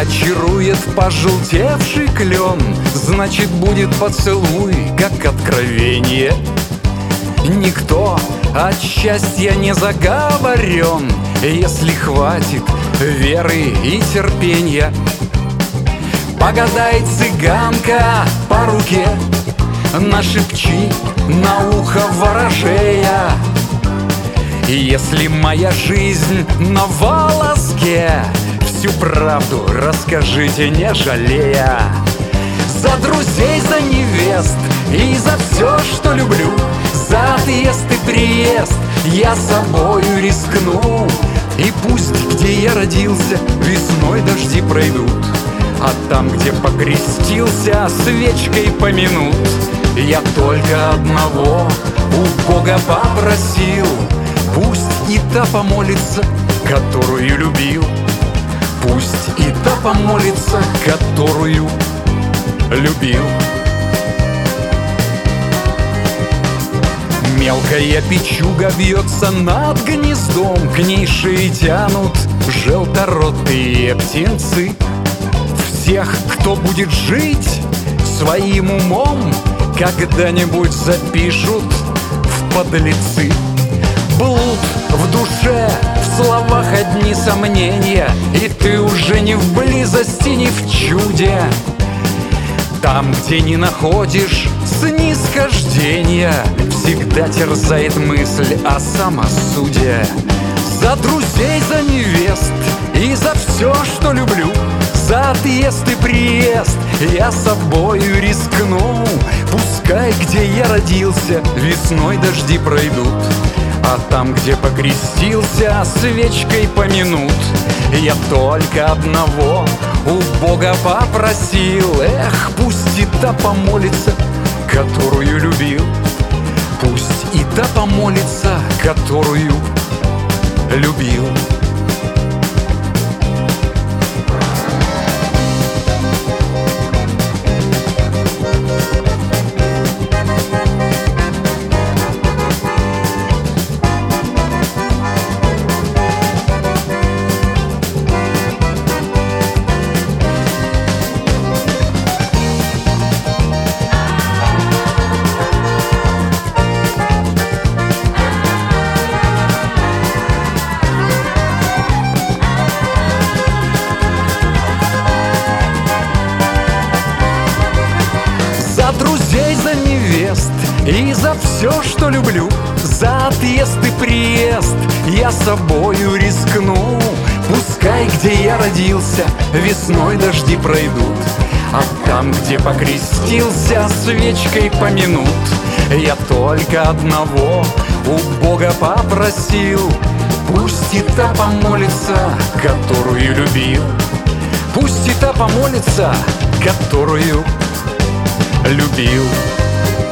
очарует пожелтевший клен, значит, будет поцелуй, как откровение. Никто от счастья не заговорен, если хватит веры и терпенья. Погадай, цыганка, по руке, нашепчи на ухо ворожея. Если моя жизнь на волоске, всю правду расскажите, не жалея. За друзей, за невест и за все, что люблю, за отъезд и приезд я собою рискну. И пусть, где я родился, весной дожди пройдут, а там, где покрестился, свечкой помянут. Я только одного у Бога попросил: пусть и та помолится, которую любил. Пусть и та помолится, которую любил. Мелкая печуга вьется над гнездом, к ней шеи тянут желторотые птенцы. Всех, кто будет жить своим умом, когда-нибудь запишут в подлецы. Блуд в душе, в словах одни сомнения, и ты уже не в близости, не в чуде. Там, где не находишь снисхождения, всегда терзает мысль о самосуде. За друзей, за невест и за все, что люблю, за отъезд и приезд я собою рискну. Пускай, где я родился, весной дожди пройдут, а там, где покрестился, свечкой помянут. Я только одного у Бога попросил: эх, пусть и та помолится, которую любил. Пусть и та помолится, которую любил. За друзей, за невест и за все, что люблю, за отъезд и приезд я собою рискну. Пускай, где я родился, весной дожди пройдут, а там, где покрестился, свечкой помянут. Я только одного у Бога попросил: пусть и та помолится, которую любил. Пусть и та помолится, которую любил.